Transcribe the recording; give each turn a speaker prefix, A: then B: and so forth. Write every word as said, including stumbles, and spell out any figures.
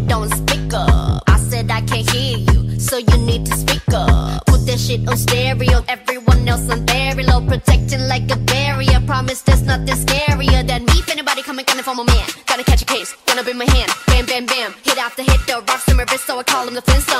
A: don't speak up. I said I can't hear you, so you need to speak up. Put that shit on stereo, everyone else on very low, protecting like a barrier. Promise there's nothing scarier than me. If anybody coming, coming for my man, gotta catch a case, gonna be my hand. Bam, bam, bam, hit after hit, the rocks in my wrist, so I call him the Flintstone.